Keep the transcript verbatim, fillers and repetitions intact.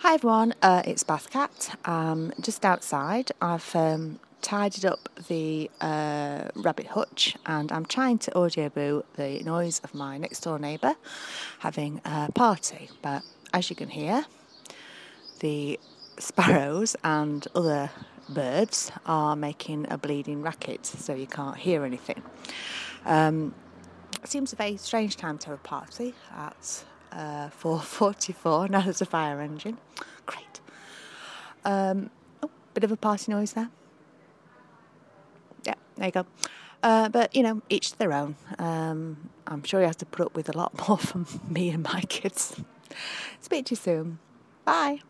Hi everyone, uh, it's Bath Cat. Um, just outside, I've um, tidied up the uh, rabbit hutch and I'm trying to audio boo the noise of my next door neighbour having a party. But as you can hear, the sparrows and other birds are making a bleeding racket, so you can't hear anything. Um, it seems a very strange time to have a party at uh, four forty-four. Now there's a fire engine. Great. Um, oh, bit of a party noise there. Yeah, there you go. Uh, but, you know, each to their own. Um, I'm sure you have to put up with a lot more from me and my kids. Speak to you soon. Bye.